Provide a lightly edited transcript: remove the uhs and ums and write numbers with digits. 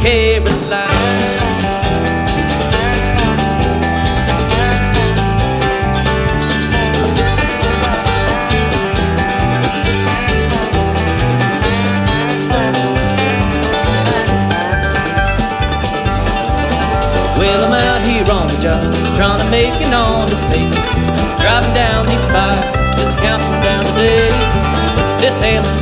Carolina. Well, I'm out here on the job, trying to make an honest pay. Driving down these spikes, just counting down the days. This hammering